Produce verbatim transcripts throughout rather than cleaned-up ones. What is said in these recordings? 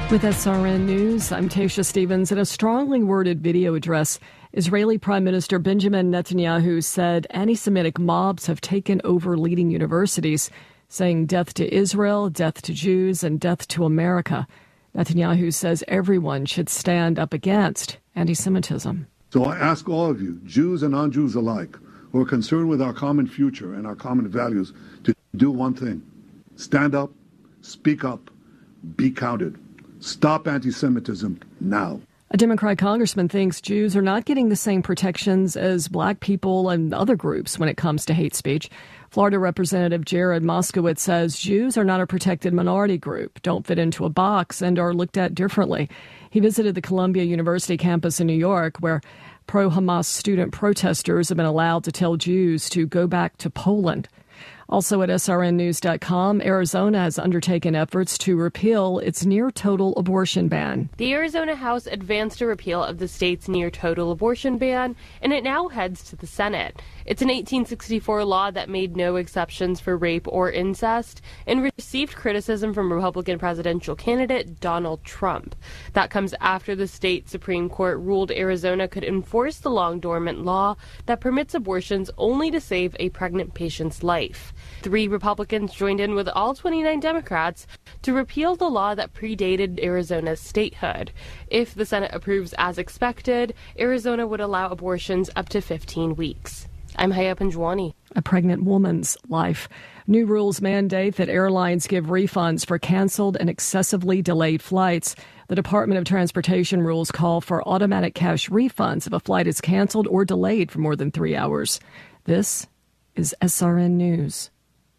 With S R N News, I'm Tasha Stevens. In a strongly worded video address, Israeli Prime Minister Benjamin Netanyahu said anti-Semitic mobs have taken over leading universities, saying death to Israel, death to Jews, and death to America. Netanyahu says everyone should stand up against anti-Semitism. So I ask all of you, Jews and non-Jews alike, who are concerned with our common future and our common values, to do one thing. Stand up, speak up, be counted. Stop anti-Semitism now. A Democrat congressman thinks Jews are not getting the same protections as black people and other groups when it comes to hate speech. Florida Representative Jared Moskowitz says Jews are not a protected minority group, don't fit into a box, and are looked at differently. He visited the Columbia University campus in New York, where pro-Hamas student protesters have been allowed to tell Jews to go back to Poland. Also at S R N news dot com, Arizona has undertaken efforts to repeal its near-total abortion ban. The Arizona House advanced a repeal of the state's near-total abortion ban, and it now heads to the Senate. It's an eighteen sixty-four law that made no exceptions for rape or incest and received criticism from Republican presidential candidate Donald Trump. That comes after the state Supreme Court ruled Arizona could enforce the long-dormant law that permits abortions only to save a pregnant patient's life. Three Republicans joined in with all twenty-nine Democrats to repeal the law that predated Arizona's statehood. If the Senate approves as expected, Arizona would allow abortions up to fifteen weeks. I'm Haya Panjwani. A pregnant woman's life. New rules mandate that airlines give refunds for canceled and excessively delayed flights. The Department of Transportation rules call for automatic cash refunds if a flight is canceled or delayed for more than three hours. This is S R N News.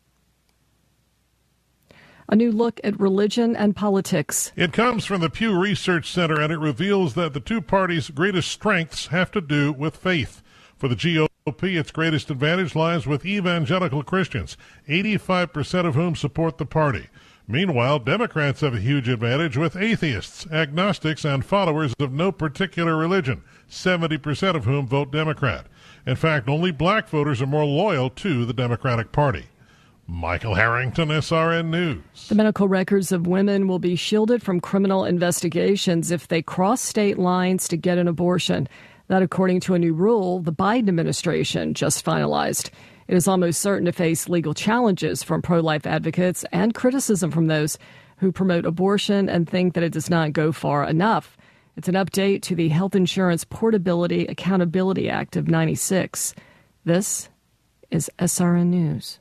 A new look at religion and politics. It comes from the Pew Research Center, and it reveals that the two parties' greatest strengths have to do with faith. For the G O P, its greatest advantage lies with evangelical Christians, eighty-five percent of whom support the party. Meanwhile, Democrats have a huge advantage with atheists, agnostics, and followers of no particular religion, seventy percent of whom vote Democrat. In fact, only black voters are more loyal to the Democratic Party. Michael Harrington, S R N News. The medical records of women will be shielded from criminal investigations if they cross state lines to get an abortion. That, according to a new rule the Biden administration just finalized. It is almost certain to face legal challenges from pro-life advocates and criticism from those who promote abortion and think that it does not go far enough. It's an update to the Health Insurance Portability Accountability Act of ninety-six. This is S R N News.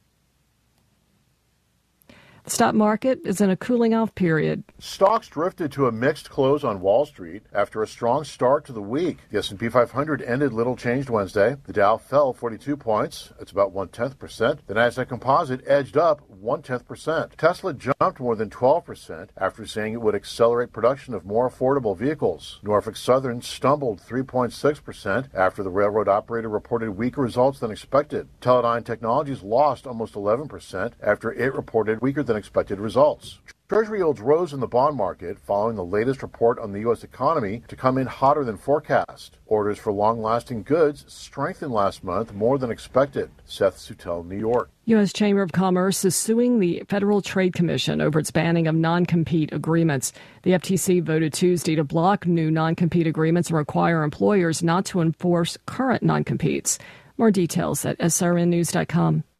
The stock market is in a cooling-off period. Stocks drifted to a mixed close on Wall Street after a strong start to the week. The S and P five hundred ended little changed Wednesday. The Dow fell forty-two points. It's about one-tenth percent. The Nasdaq Composite edged up one-tenth percent. Tesla jumped more than twelve percent after saying it would accelerate production of more affordable vehicles. Norfolk Southern stumbled three point six percent after the railroad operator reported weaker results than expected. Teledyne Technologies lost almost eleven percent after it reported weaker than expected results. Treasury yields rose in the bond market following the latest report on the U S economy to come in hotter than forecast. Orders for long-lasting goods strengthened last month more than expected. Seth Sutel, New York. U S Chamber of Commerce is suing the Federal Trade Commission over its banning of non-compete agreements. The F T C voted Tuesday to block new non-compete agreements and require employers not to enforce current non-competes. More details at S R N news dot com.